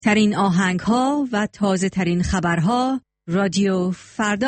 ترین آهنگ‌ها و تازه ترین خبرها رادیو فردا.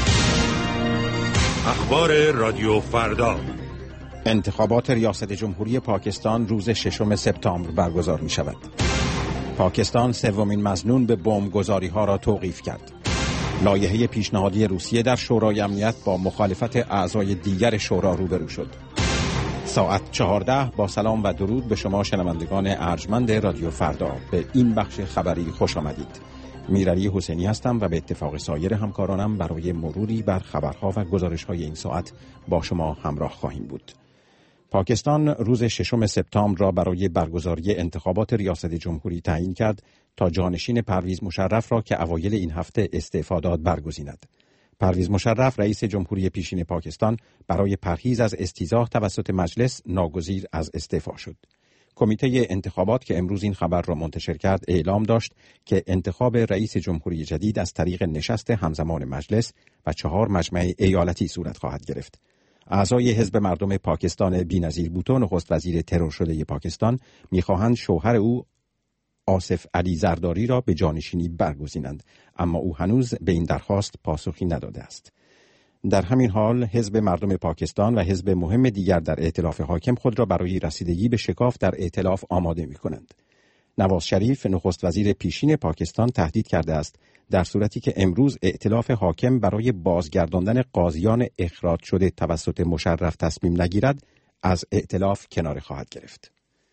اخبار رادیو فردا. انتخابات ریاست جمهوری پاکستان روز 6 سپتامبر برگزار می شود. پاکستان سومین مظنون به بمبگذاری‌ها را توقیف کرد. لایحه پیشنهادی روسیه در شورای امنیت با مخالفت اعضای دیگر شورا روبرو شد. ساعت 14 با سلام و درود به شما شنوندگان ارجمند رادیو فردا. به این بخش خبری خوش آمدید. میرعلی حسینی هستم و به اتفاق سایر همکارانم برای مروری بر خبرها و گزارش‌های این ساعت با شما همراه خواهیم بود. پاکستان روز 6 سپتامبر را برای برگزاری انتخابات ریاست جمهوری تعیین کرد تا جانشین پرویز مشرف را که اوایل این هفته استعفا داد برگزیند. پرویز مشرف رئیس جمهوری پیشین پاکستان برای پرهیز از استیضاح توسط مجلس ناگزیر از استعفا شد. کمیته انتخابات که امروز این خبر را منتشر کرد اعلام داشت که انتخاب رئیس جمهوری جدید از طریق نشست همزمان مجلس و 4 مجمع ایالتی صورت خواهد گرفت. اعضای حزب مردم پاکستان بی‌نظیر بوتو نخست وزیر ترور شده پاکستان می‌خواهند شوهر او آصف علی زرداری را به جانشینی برگزینند، اما او هنوز به این درخواست پاسخی نداده است. در همین حال حزب مردم پاکستان و حزب مهم دیگر در ائتلاف حاکم خود را برای رسیدگی به شکاف در ائتلاف آماده می‌کنند. نواز شریف نخست وزیر پیشین پاکستان تهدید کرده است در صورتی که امروز ائتلاف حاکم برای بازگرداندن قاضیان اخراج شده توسط مشرف تصمیم نگیرد، از ائتلاف کناره خواهد گرفت.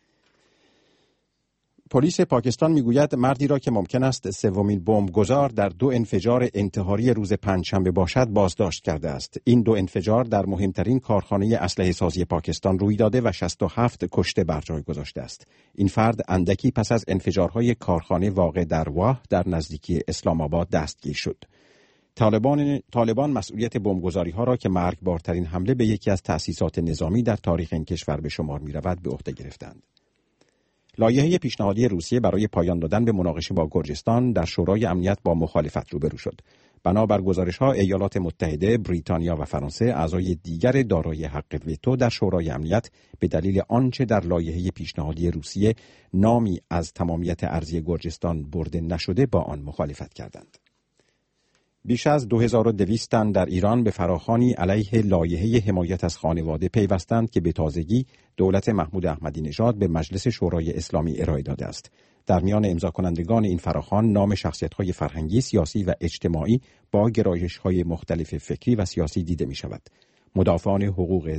پلیس پاکستان میگوید مردی را که ممکن است سومین بمبگذار در 2 انفجار انتحاری روز پنجشنبه باشد بازداشت کرده است. این 2 انفجار در مهمترین کارخانه اسلحه سازی پاکستان روی داده و 67 کشته بر جای گذاشته است. این فرد اندکی پس از انفجارهای کارخانه واقع در واه در نزدیکی اسلام آباد دستگیر شد. طالبان مسئولیت بمبگذاری‌ها را که مرگبارترین حمله به یکی از تأسیسات نظامی در تاریخ این کشور به شمار می‌رود به عهده گرفتند. لایحه پیشنهادی روسیه برای پایان دادن به مناقشه با گرجستان در شورای امنیت با مخالفت روبرو شد. بنابر گزارش‌ها ایالات متحده، بریتانیا و فرانسه اعضای دیگر دارای حق وتو در شورای امنیت به دلیل آنچه در لایحه پیشنهادی روسیه نامی از تمامیت ارضی گرجستان برده نشده با آن مخالفت کردند. بیش از 2200 تن در ایران به فراخوانی علیه لایحه حمایت از خانواده پیوستند که به تازگی دولت محمود احمدی نژاد به مجلس شورای اسلامی ارائه داده است. در میان امضا کنندگان این فراخوان نام شخصیت‌های فرهنگی، سیاسی و اجتماعی با گرایش‌های مختلف فکری و سیاسی دیده می‌شود. مدافعان حقوق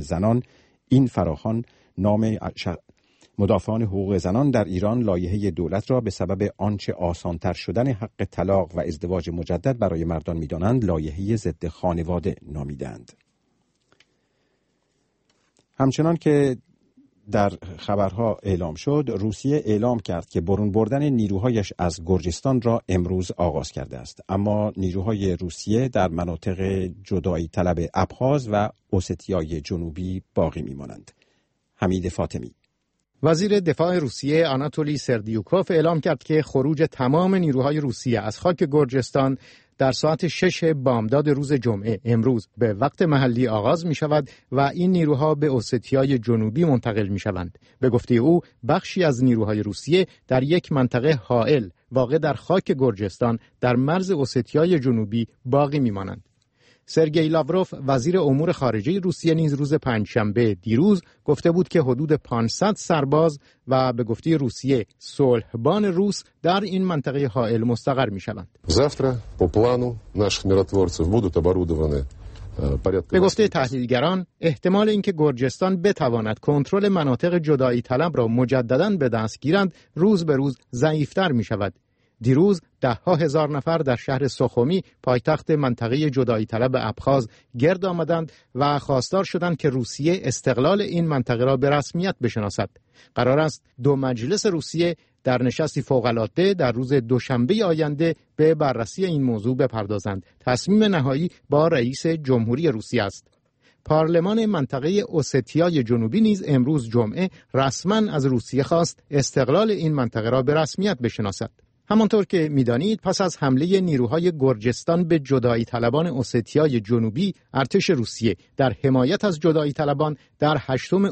زنان در ایران لایحه دولت را به سبب آنچه آسانتر شدن حق طلاق و ازدواج مجدد برای مردان می‌دانند لایحه ضد خانواده نامیدند. همچنان که در خبرها اعلام شد، روسیه اعلام کرد که برون بردن نیروهایش از گرجستان را امروز آغاز کرده است، اما نیروهای روسیه در مناطق جدایی طلب ابخاز و اوستیای جنوبی باقی می‌مانند. حمید فاطمی. وزیر دفاع روسیه آناتولی سردیوکوف اعلام کرد که خروج تمام نیروهای روسیه از خاک گرجستان در ساعت 6 بامداد روز جمعه امروز به وقت محلی آغاز می شود و این نیروها به اوستیای جنوبی منتقل می شوند. به گفته او بخشی از نیروهای روسیه در یک منطقه حائل واقع در خاک گرجستان در مرز اوستیای جنوبی باقی می مانند. سرگئی لاوروف وزیر امور خارجه روسیه نیز روز پنجشنبه دیروز گفته بود که حدود 500 سرباز و به گفته روسیه صلحبان روس در این منطقه حائل مستقر می‌شوند. به گفته تحلیلگران احتمال اینکه گرجستان بتواند کنترل مناطق جدایی طلب را مجدداً به دست گیرند روز به روز ضعیف‌تر می‌شود. دیروز 10,000 نفر در شهر سوخومی پایتخت منطقه جدایی طلب ابخاز گرد آمدند و خواستار شدند که روسیه استقلال این منطقه را به رسمیت بشناسد. قرار است 2 مجلس روسیه در نشستی فوق‌العاده در روز دوشنبه آینده به بررسی این موضوع بپردازند. تصمیم نهایی با رئیس جمهوری روسیه است. پارلمان منطقه اوستیای جنوبی نیز امروز جمعه رسما از روسیه خواست استقلال این منطقه را به رسمیت بشناسد. همانطور که می‌دانید پس از حمله نیروهای گرجستان به جدایی طلبان اوستیای جنوبی، ارتش روسیه در حمایت از جدایی طلبان در 8 اوت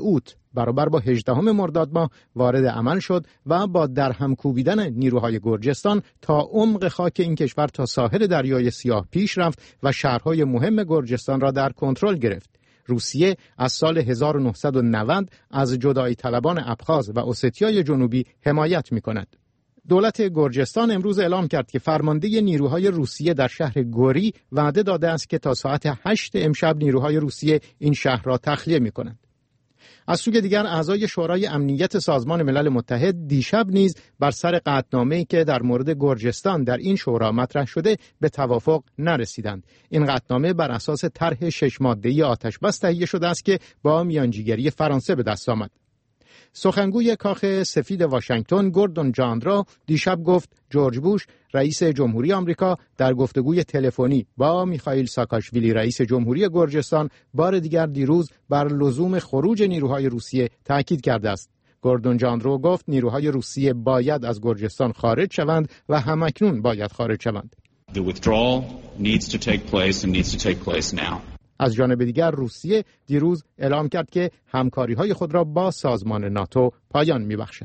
برابر با 18 مرداد ماه وارد عمل شد و با درهم کوبیدن نیروهای گرجستان تا عمق خاک این کشور تا ساحل دریای سیاه پیش رفت و شهرهای مهم گرجستان را در کنترل گرفت. روسیه از سال 1990 از جدایی طلبان ابخاز و اوستیای جنوبی حمایت می‌کند. دولت گرجستان امروز اعلام کرد که فرمانده نیروهای روسیه در شهر گوری وعده داده است که تا ساعت 8 امشب نیروهای روسیه این شهر را تخلیه می‌کنند. از سوی دیگر اعضای شورای امنیت سازمان ملل متحد دیشب نیز بر سر قطعنامه‌ای که در مورد گرجستان در این شورا مطرح شده به توافق نرسیدند. این قطعنامه بر اساس طرح 6 ماده‌ای آتش‌بس تهیه شده است که با میانجیگری فرانسه به دست آمد. سخنگوی کاخ سفید واشنگتن گوردون جاندرا دیشب گفت جورج بوش رئیس جمهوری آمریکا در گفتگوی تلفنی با میخائیل ساکاشویلی رئیس جمهوری گرجستان بار دیگر دیروز بر لزوم خروج نیروهای روسیه تاکید کرده است. گوردون جاندرا گفت نیروهای روسیه باید از گرجستان خارج شوند و همکنون باید خارج شوند. The withdrawal needs to take place and needs to take place now. از جانب دیگر روسیه دیروز اعلام کرد که همکاری‌های خود را با سازمان ناتو پایان می‌بخشد.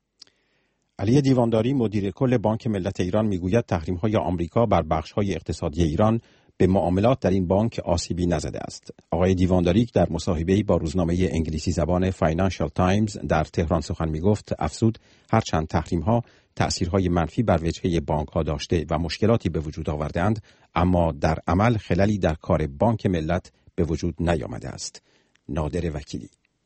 علی دیوانداری مدیر کل بانک ملت ایران میگوید تحریم‌های آمریکا بر بخش‌های اقتصادی ایران به معاملات در این بانک آسیبی نزده است. آقای دیوانداری در مصاحبه‌ای با روزنامه انگلیسی زبان فاینانشال تایمز در تهران سخن می‌گفت افزود هرچند تحریم‌ها تأثیرهای منفی بر وجهه بانک‌ها داشته و مشکلاتی به وجود آورده‌اند، اما در عمل خللی در کار بانک ملت به وجود نیامده است. نادر وکیلی.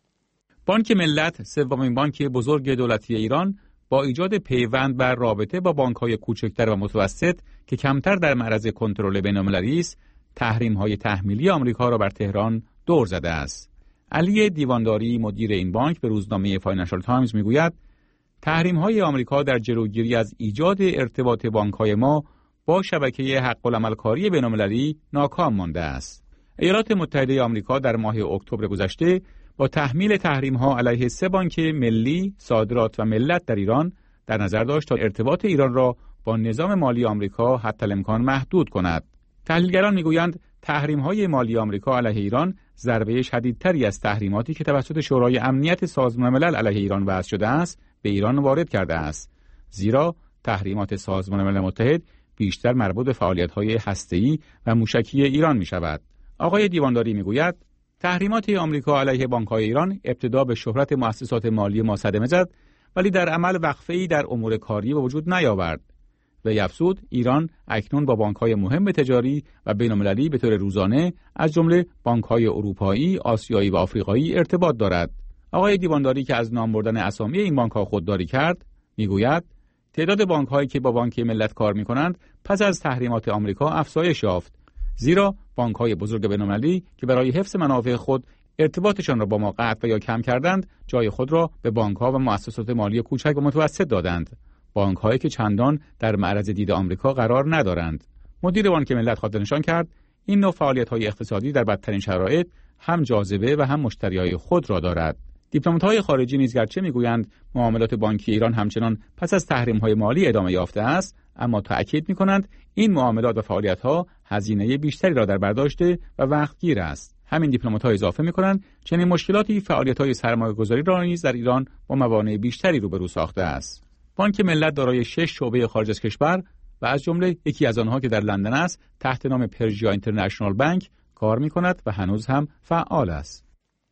بانک ملت سومین بانک بزرگ دولتی ایران با ایجاد پیوند بر رابطه با بانک‌های کوچکتر و متوسط که کمتر در معرض کنترل بین‌المللی است، تحریم‌های تحمیلی آمریکا را بر تهران دور زده است. علی دیوانداری مدیر این بانک به روزنامه فاینانشال تایمز میگوید تحریم‌های آمریکا در جلوگیری از ایجاد ارتباط بانک‌های ما با شبکه حق العملکاری بین‌المللی ناکام مانده است. ایالات متحده آمریکا در ماه اکتبر گذشته با تحمیل تحریم‌ها علیه 3 بانک ملی، صادرات و ملت در ایران در نظر داشت تا ارتباط ایران را با نظام مالی آمریکا حتی الامکان محدود کند. تحلیلگران می‌گویند تحریم‌های مالی آمریکا علیه ایران ضربه شدیدتری از تحریماتی که توسط شورای امنیت سازمان ملل علیه ایران وضع شده است به ایران وارد کرده است، زیرا تحریمات سازمان ملل متحد بیشتر مربوط به فعالیت‌های هسته‌ای و موشکی ایران می‌شود. آقای دیوانداری می‌گوید تحریمات آمریکا علیه بانک‌های ایران ابتدا به شهرت مؤسسات مالی ما صدمه زد، ولی در عمل وقفه‌ای در امور کاری به وجود نیاورد. و افزود ایران اکنون با بانک‌های مهم تجاری و بین‌المللی به طور روزانه از جمله بانک‌های اروپایی، آسیایی و آفریقایی ارتباط دارد. آقای دیوانداری که از نام بردن اسامی این بانک‌ها خودداری کرد، می‌گوید تعداد بانک‌هایی که با بانک ملت کار می‌کنند پس از تحریمات آمریکا افزایش یافت، زیرا بانک‌های بزرگ بین‌المللی که برای حفظ منافع خود ارتباطشان را با ما قطع و یا کم کردند، جای خود را به بانک‌ها و مؤسسات مالی کوچک و متوسط دادند. بانک‌هایی که چندان در معرض دید آمریکا قرار ندارند. مدیر بانک ملت خاطر نشان کرد این نوع فعالیت‌های اقتصادی در بدترین شرایط هم جاذبه و هم مشتریای خود را دارد. دیپلمات‌های خارجی نیز گرچه می‌گویند معاملات بانکی ایران همچنان پس از تحریم‌های مالی ادامه یافته است، اما تأکید می‌کنند این معاملات و فعالیت‌ها هزینه بیشتری را در بر داشته و وقتگیر است. همین دیپلمات‌ها اضافه می‌کنند چنین مشکلاتی فعالیت‌های سرمایه‌گذاری را نیز در ایران با موانع بیشتری روبرو ساخته است. بانک ملت دارای 6 شعبه خارج از کشور و از جمله یکی از آنها که در لندن است تحت نام پرژیا اینترنشنال بانک کار می‌کند و هنوز هم فعال است.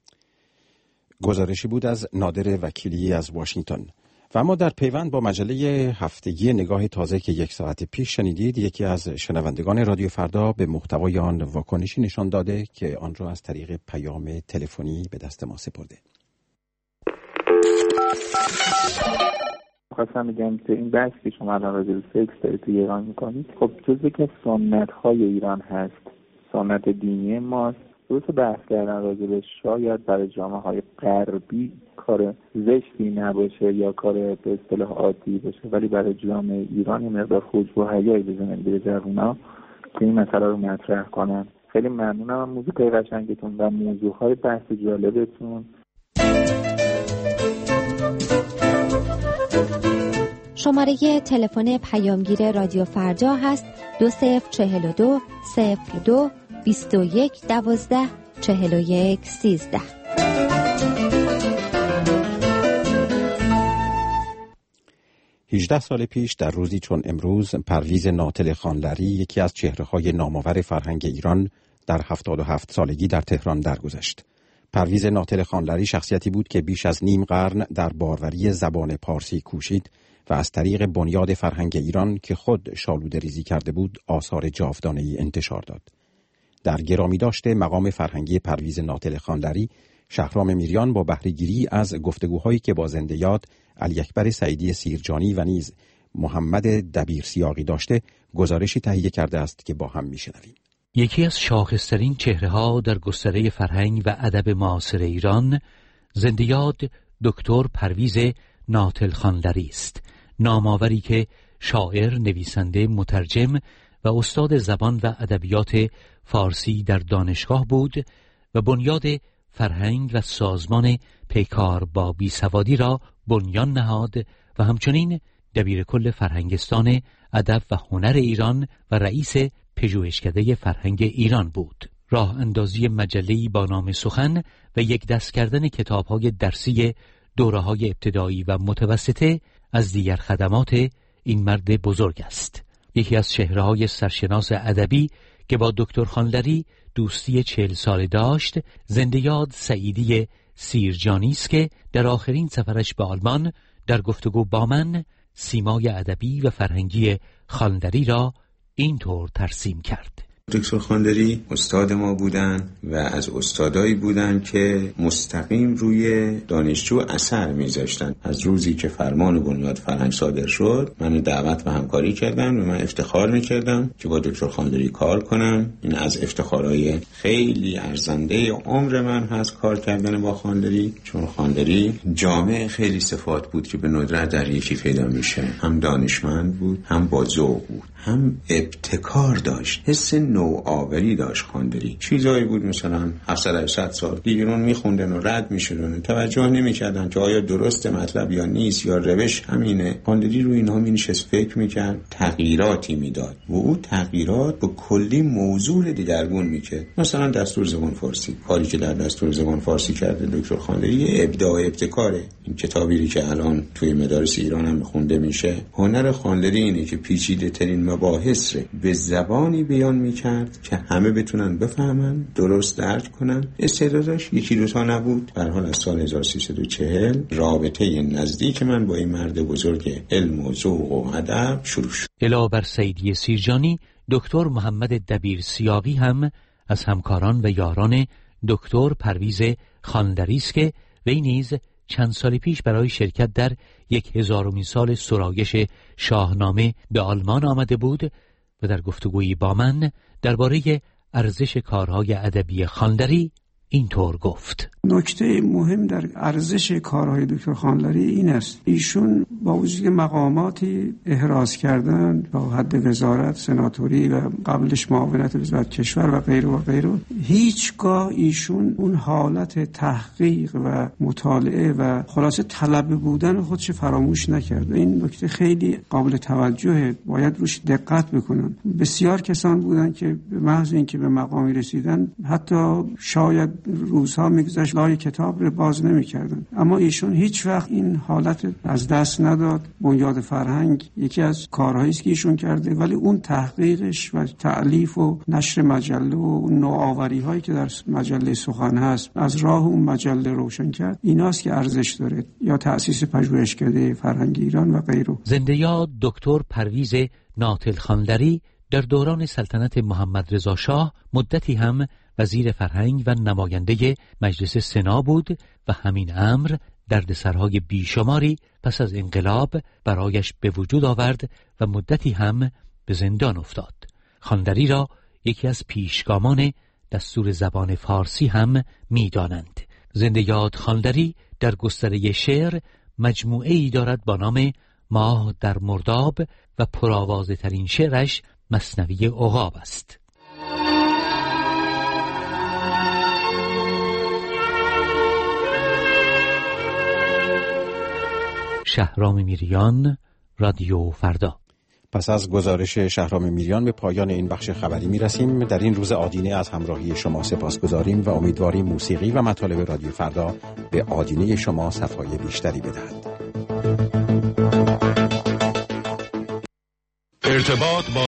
گزارشی بود از نادر وکیلی از واشنگتن. و اما در پیوند با مجله هفتگی نگاه تازه که 1 ساعت پیش شنیدید، یکی از شنوندگان رادیو فردا به محتوای آن واکنشی نشان داده که آن را از طریق پیام تلفنی به دست ما سپرده. خواستم بگم که این بحثی که شما الان راجع به سکس دارید توی ایران میکنید، خب جزء که سنت‌های ایران هست، سنت دینی ماست. درسته بحث کردن راجع به شاید برای جامعه‌های غربی کار زشتی نباشه یا کار به اصطلاح عادی باشه، ولی برای جامعه ایران یه مقدار خجل و حیایی بزنن به جوونا که این مسئله رو مطرح کنن. خیلی ممنونم از موزیکای قشنگتون و موضوعهای بحث جالبتون. شماره تلفن پیامگیر رادیو فردا هست 2042 02 21 12 41 13. 18 سال پیش در روزی چون امروز پرویز ناطل خانلری، یکی از چهره‌های نامآور فرهنگ ایران، در 77 سالگی در تهران درگذشت. پرویز ناطل خانلری شخصیتی بود که بیش از نیم قرن در باروری زبان پارسی کوشید و از طریق بنیاد فرهنگ ایران که خود شالوده ریزی کرده بود آثار جاودانه‌ای انتشار داد. در گرامی داشته مقام فرهنگی پرویز ناطل خانلری، شهرام میریان با بهره‌گیری از گفتگوهایی که با زنده یاد علی اکبر سعیدی سیرجانی و نیز محمد دبیر سیاقی داشته گزارشی تهیه کرده است که با هم میشنویم. یکی از شاخص‌ترین چهره‌ها در گستره فرهنگ و ادب معاصر ایران، زنده یاد دکتر پرویز ناطل خانلری است. نامآوری که شاعر، نویسنده، مترجم و استاد زبان و ادبیات فارسی در دانشگاه بود و بنیاد فرهنگ و سازمان پیکار با بیسوادی را بنیان نهاد و همچنین دبیر کل فرهنگستان ادب و هنر ایران و رئیس پژوهشکده فرهنگ ایران بود. راه اندازی مجله‌ای با نام سخن و یک دست کردن کتاب‌های درسی دوره‌های ابتدایی و متوسطه از دیگر خدمات این مرد بزرگ است. یکی از چهره‌های سرشناس ادبی که با دکتر خانلری دوستی 40 ساله داشت، زنده یاد سعیدی سیرجانی است که در آخرین سفرش به آلمان در گفتگو با من سیمای ادبی و فرهنگی خانلری را اینطور ترسیم کرد. دکتر خانلری استاد ما بودن و از استادایی بودن که مستقیم روی دانشجو اثر میذاشتن. از روزی که فرمان بنیاد فرهنگ صادر شد، من دعوت و همکاری کردم و من افتخار میکردم که با دکتر خانلری کار کنم. این از افتخارهای خیلی ارزنده عمر من هست، کار کردن با خانلری، چون خانلری جامع خیلی صفات بود که به ندرت در یکی پیدا میشه. هم دانشمند بود، هم با ذوق بود، هم ابتکار داشت، حس نوآوری داشت. خانلری چیزایی بود مثلا 700 سال دیگرون میخوندن و رد میشدن، توجه نمیکردن که آیا درست مطلب یا نیست یا روش همینه. خانلری روی اینا مینشست فکر میکرد، تغییراتی میداد و او تغییرات به کلی موضوع دیگرگون میکرد. مثلا دستور زبان فارسی، کاری که در دستور زبان فارسی کرده دکتر خانلری ابداع ابتکاره. این کتابی که الان توی مدارس ایران هم خونده میشه، هنر خانلری اینه که پیچیده ترین مباحث رو به زبانی بیان میکرد که همه بتونن بفهمن، درست درک کنن. استعدادش یکی دوتا نبود. به هر حال از سال 1340 رابطه نزدیک من با این مرد بزرگ علم و ذوق و ادب شروع شد. علاوه بر سعیدی سیرجانی، دکتر محمد دبیر سیاقی هم از همکاران و یاران دکتر پرویز خانلری است که وی نیز چند سال پیش برای شرکت در 1000مین سال سرایش شاهنامه به آلمان آمده بود و در گفتگویی با من درباره ارزش کارهای ادبی خانلری اینطور گفت. نکته مهم در ارزش کارهای دکتر خانلری این است: ایشون با وجود مقاماتی احراز کردن با حد وزارت، سناتوری و قبلش معاونت وزارت کشور و غیره و غیره، هیچگاه ایشون اون حالت تحقیق و مطالعه و خلاصه طلبه بودن خودش فراموش نکرده. این نکته خیلی قابل توجهه، باید روش دقت بکنن. بسیار کسان بودن که به محض اینکه به مقامی رسیدن حتی شاید روزها میگذشت لای کتاب رو باز نمی‌کردن، اما ایشون هیچ وقت این حالت از دست نداد. بنیاد فرهنگ یکی از کارهایی است که ایشون کرده، ولی اون تحقیقش و تألیف و نشر مجله و نوآوری‌هایی که در مجله سخن هست از راه اون مجله روشن کرد، ایناست که ارزش داره، یا تأسیس پژوهشکده فرهنگ ایران و غیره. زنده یاد دکتر پرویز ناطل خانلری در دوران سلطنت محمد رضا شاه مدتی هم وزیر فرهنگ و نماینده مجلس سنا بود و همین امر دردسرهای بیشماری پس از انقلاب برایش به وجود آورد و مدتی هم به زندان افتاد. خانلری را یکی از پیشگامان دستور زبان فارسی هم می‌دانند. زنده یاد خانلری در گستره شعر مجموعه‌ای دارد با نام ماه در مرداب و پرآوازه ترین شعرش مثنوی عقاب است. شهرام میریان، رادیو فردا. پس از گزارش شهرام میریان به پایان این بخش خبری میرسیم. در این روز آدینه از همراهی شما سپاسگزاریم و امیدواریم موسیقی و مطالب رادیو فردا به آدینه شما صفای بیشتری بدهد. ارتباط با